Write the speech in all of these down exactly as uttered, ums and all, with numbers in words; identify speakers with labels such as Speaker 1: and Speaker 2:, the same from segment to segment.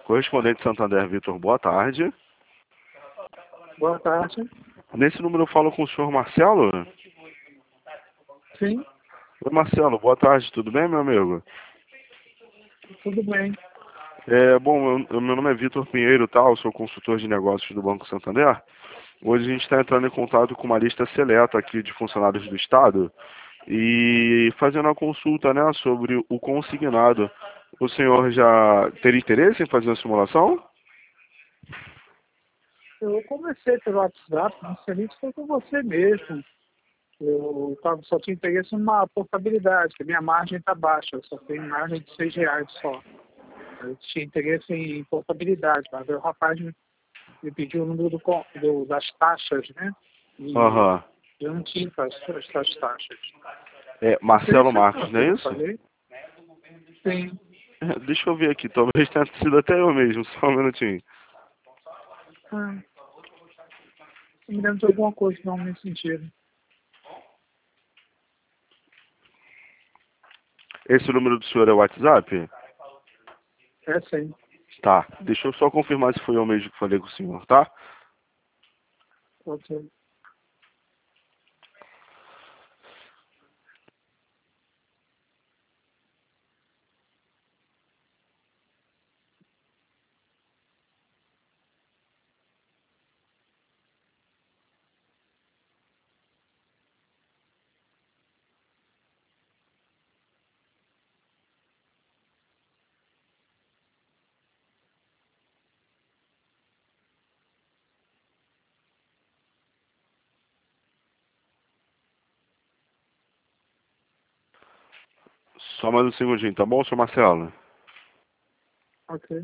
Speaker 1: Correspondente Santander Vitor, boa tarde.
Speaker 2: Boa tarde.
Speaker 1: Nesse número eu falo com o senhor Marcelo?
Speaker 2: Sim,
Speaker 1: Oi, Marcelo, boa tarde, tudo bem, meu amigo?
Speaker 2: tudo bem.
Speaker 1: É, bom, eu- meu nome é Vitor Pinheiro, tá? Eu sou consultor de negócios do Banco Santander. Hoje a gente está entrando em contato com uma lista seleta aqui de funcionários do Estado e fazendo uma consulta, né, sobre o consignado. O senhor já teria interesse em fazer uma simulação?
Speaker 2: Eu conversei pelo WhatsApp, inicialmente foi com você mesmo. Eu tava, só tinha interesse numa portabilidade, que a minha margem está baixa, eu só tenho margem de seis reais só. Eu tinha interesse em portabilidade, mas aí o rapaz me, me pediu o número do, con- do- das taxas, né? E
Speaker 1: Aham.
Speaker 2: eu não tinha essas, essas taxas.
Speaker 1: É,
Speaker 2: Não sei
Speaker 1: Marcelo
Speaker 2: se foi
Speaker 1: Marcos,
Speaker 2: o
Speaker 1: não
Speaker 2: que
Speaker 1: é
Speaker 2: eu
Speaker 1: isso?
Speaker 2: falei. Sim.
Speaker 1: É, deixa eu ver aqui, talvez tenha sido até eu mesmo, só um minutinho.
Speaker 2: Ah, eu me lembro de alguma coisa não nesse sentido.
Speaker 1: Esse número do senhor é o WhatsApp?
Speaker 2: É sim.
Speaker 1: Tá, deixa eu só confirmar se foi eu mesmo que falei com o senhor, tá?
Speaker 2: Ok.
Speaker 1: Só mais um segundinho, tá bom, senhor Marcelo?
Speaker 2: Ok.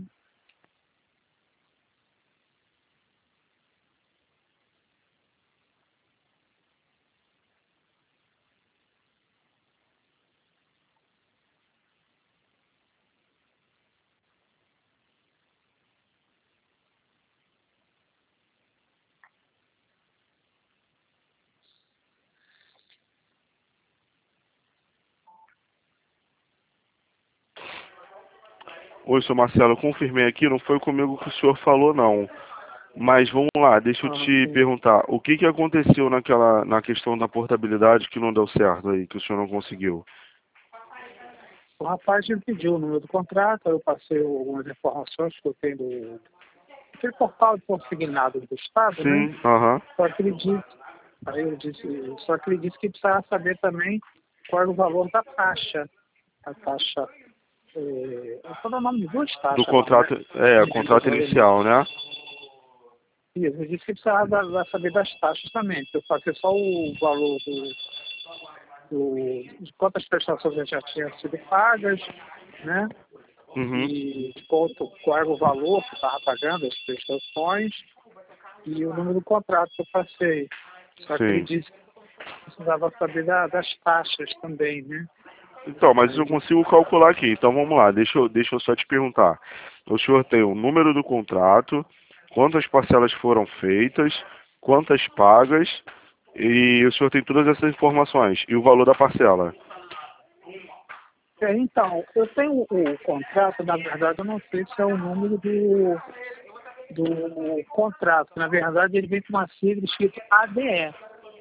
Speaker 1: Oi, senhor Marcelo, eu confirmei aqui, não foi comigo que o senhor falou, não. Mas vamos lá, deixa eu
Speaker 2: Ah,
Speaker 1: te
Speaker 2: sim.
Speaker 1: perguntar, o que que aconteceu naquela, na questão da portabilidade que não deu certo aí, que o senhor não conseguiu?
Speaker 2: O rapaz me pediu o número do contrato, eu passei algumas informações que eu tenho do aquele portal de consignado do Estado, né?
Speaker 1: Sim, aham.
Speaker 2: Só que ele disse, aí eu disse, só que ele disse que precisava saber também qual era o valor da taxa. A taxa, é, qual é o nome de duas
Speaker 1: Do
Speaker 2: taxas lá, né?
Speaker 1: contrato, é, contrato
Speaker 2: Ele
Speaker 1: inicial, né?
Speaker 2: ele disse que precisava da- da saber das taxas também, porque eu passei só o valor do, do, de quantas prestações já tinham sido pagas, né?
Speaker 1: Uhum.
Speaker 2: E de quanto, qual era o valor que estava pagando as prestações e o número do contrato que eu passei. Só que ele
Speaker 1: Sim.
Speaker 2: disse que precisava saber da- das taxas também, né?
Speaker 1: Então, mas eu
Speaker 2: Aí,
Speaker 1: consigo calcular aqui. Então vamos lá, deixa eu, deixa eu só te perguntar. O senhor tem o número do contrato, quantas parcelas foram feitas, quantas pagas, e o senhor tem todas essas informações. E o valor da parcela.
Speaker 2: é, então, eu tenho o contrato, na verdade, eu não sei se é o número do, do contrato. Na verdade, ele vem com uma sigla escrito A D E.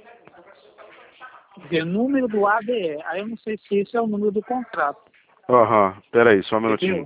Speaker 2: De número do A D E. Aí eu não sei se esse é o número do contrato.
Speaker 1: Aham, peraí, só um minutinho.
Speaker 2: Entendeu?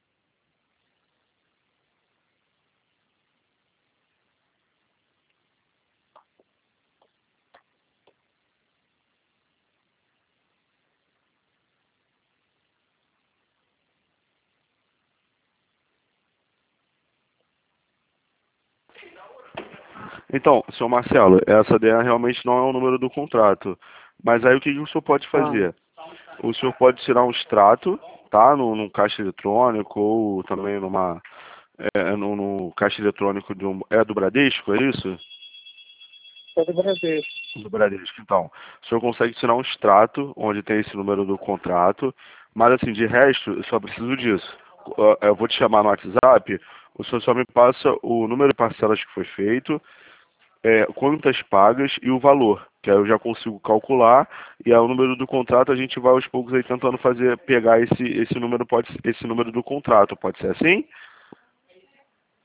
Speaker 1: Então, senhor Marcelo, essa D A realmente não é o número do contrato. Mas aí o que que o senhor pode
Speaker 2: Ah,
Speaker 1: fazer? O senhor pode tirar um extrato, tá? No, num caixa eletrônico ou também numa é, no, no caixa eletrônico de um, é do Bradesco, é isso?
Speaker 2: é do Brasil.
Speaker 1: Do Bradesco, então. O senhor consegue tirar um extrato onde tem esse número do contrato, mas assim, de resto, eu só preciso disso. Eu eu vou te chamar no WhatsApp, o senhor só me passa o número de parcelas que foi feito, é, quantas pagas e o valor, que aí eu já consigo calcular, e aí o número do contrato a gente vai aos poucos aí tentando fazer, pegar esse, esse número, pode, esse número do contrato, pode ser assim?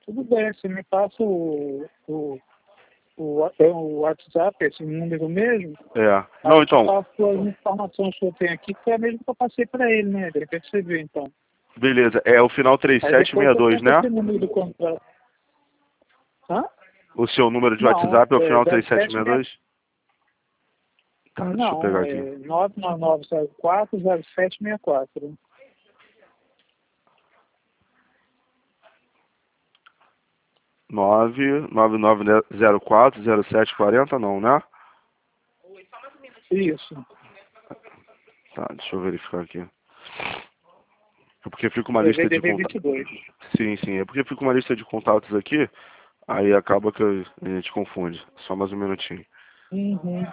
Speaker 2: Tudo bem, você me passa o, o, o, é o WhatsApp, esse número mesmo.
Speaker 1: É.
Speaker 2: Aí
Speaker 1: Não,
Speaker 2: eu te
Speaker 1: então,
Speaker 2: passo as informações que eu tenho aqui, que é a mesma que eu passei para ele, né? De repente você vê, então.
Speaker 1: beleza. É o final
Speaker 2: Aí depois você
Speaker 1: três sete seis dois,
Speaker 2: tenta
Speaker 1: né?
Speaker 2: esse número do contrato. Hã?
Speaker 1: O seu número de
Speaker 2: Não,
Speaker 1: WhatsApp é o
Speaker 2: é
Speaker 1: final
Speaker 2: zero
Speaker 1: três sete
Speaker 2: sete
Speaker 1: seis
Speaker 2: seis.
Speaker 1: dois? Tá, deixa eu
Speaker 2: Não,
Speaker 1: pegar
Speaker 2: é
Speaker 1: aqui.
Speaker 2: nove nove nove zero quatro zero sete seis quatro.
Speaker 1: nove nove nove zero quatro zero sete quatro zero, não, né?
Speaker 2: Isso.
Speaker 1: Tá, deixa eu verificar aqui. É porque fica uma
Speaker 2: É
Speaker 1: lista de
Speaker 2: V D V
Speaker 1: contatos.
Speaker 2: vinte e dois.
Speaker 1: Sim, sim. É porque fica uma lista de contatos aqui, aí acaba que a gente confunde. Só mais um minutinho.
Speaker 2: Uhum.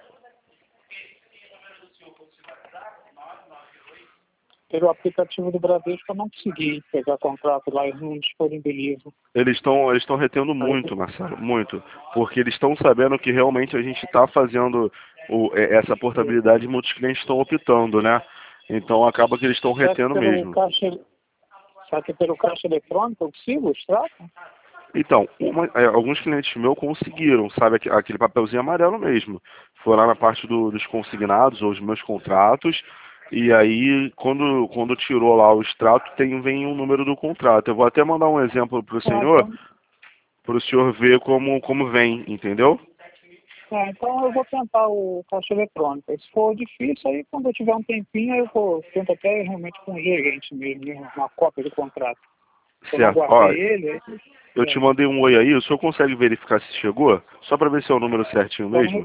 Speaker 2: Pelo aplicativo do Bradesco eu não consegui pegar contrato lá, eles não disponibilizam.
Speaker 1: Eles estão eles estão retendo
Speaker 2: Aí,
Speaker 1: muito, Marcelo, muito. Porque eles estão sabendo que realmente a gente está fazendo o, é, essa portabilidade e muitos clientes estão optando, né? Então acaba que eles estão
Speaker 2: será que
Speaker 1: retendo
Speaker 2: pelo
Speaker 1: mesmo.
Speaker 2: caixa, será que pelo caixa eletrônico eu consigo o extrato?
Speaker 1: Então, uma- é, alguns clientes meus conseguiram, sabe, aque- aquele papelzinho amarelo mesmo. Foi lá na parte do- dos consignados ou os meus contratos, e aí quando, quando tirou lá o extrato, tem, vem o número do contrato. Eu vou até mandar um exemplo para o
Speaker 2: Ah,
Speaker 1: senhor,
Speaker 2: então,
Speaker 1: para o senhor ver como, como vem, entendeu?
Speaker 2: ah, então eu vou tentar o caixa eletrônico. Se for difícil, aí quando eu tiver um tempinho, aí eu vou, tento até realmente com o gerente mesmo, né, uma cópia do contrato. Eu não
Speaker 1: Certo. Ó,
Speaker 2: guardei ele, aí,
Speaker 1: eu te
Speaker 2: é.
Speaker 1: mandei um oi aí, o senhor consegue verificar se chegou? Só para ver se é o número certinho
Speaker 2: Então, deixa
Speaker 1: mesmo?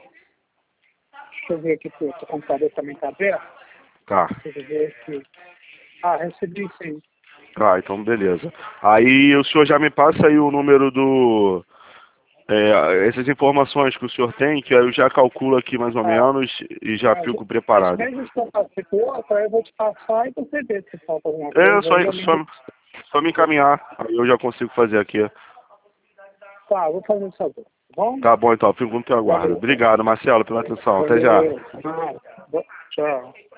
Speaker 2: eu ver aqui se o computador também está aberto.
Speaker 1: Tá.
Speaker 2: Deixa eu ver aqui. Ah, recebi sim.
Speaker 1: Ah, então beleza. Aí o senhor já me passa aí o número do... é, essas informações que o senhor tem, que aí eu já calculo aqui mais ou
Speaker 2: Ah,
Speaker 1: menos e já
Speaker 2: mas
Speaker 1: fico
Speaker 2: esse
Speaker 1: preparado.
Speaker 2: mesmo que eu passei por outra, eu vou te passar e você vê se falta alguma
Speaker 1: É,
Speaker 2: coisa
Speaker 1: só,
Speaker 2: aí. Eu lembro.
Speaker 1: só, só me encaminhar, aí eu já consigo fazer aqui.
Speaker 2: Tá, vou fazer isso agora. Tá bom?
Speaker 1: Tá bom então, fico no teu aguardo.
Speaker 2: Valeu.
Speaker 1: Obrigado, Marcelo, pela atenção. Até já.
Speaker 2: Valeu. Ah, tchau.